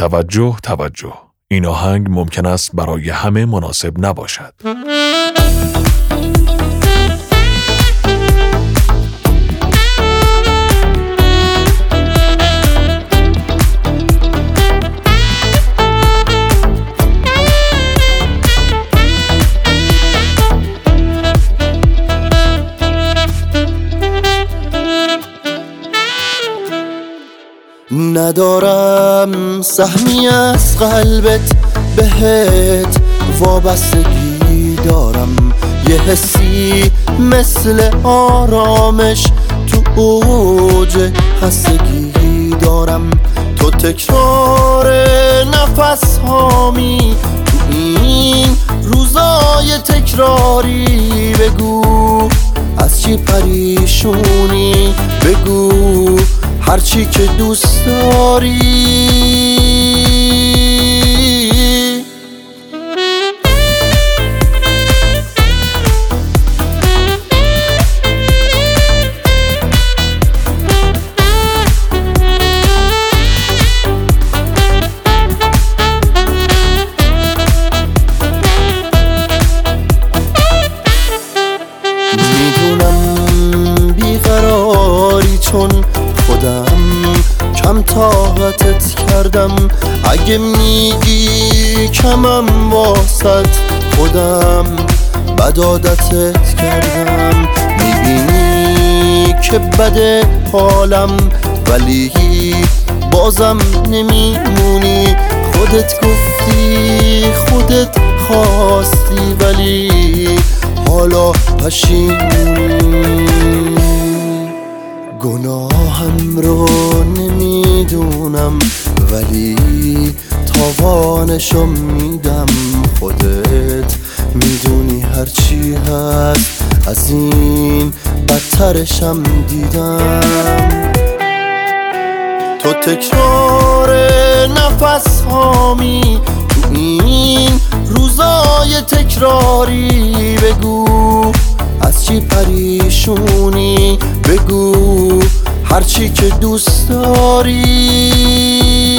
توجه. این آهنگ ممکن است برای همه مناسب نباشد. ندارم سهمی از قلبت بهت وابستگی دارم، یه حسی مثل آرامش تو اوج هستگی دارم. تو تکرار نفس هامی تو این روزای تکراری، بگو از چی پریشونی، بگو هرچی که دوست داری. میدونم بیقراری چون خودم کم طاقتت کردم، اگه میگی کمم واسط خودم بد عادتت کردم. میبینی که بده حالم ولی بازم نمیمونی، خودت گفتی خودت خواستی ولی حالا پشیمونی. گناهم رو نمیدونم ولی تاوانشو میدم، خودت میدونی هرچی هست از این بدترشم دیدم. تو تکرار نفس هامی تو این روزای تکراری، بگو از چی پریشونی، بگو هرچی که دوست داری.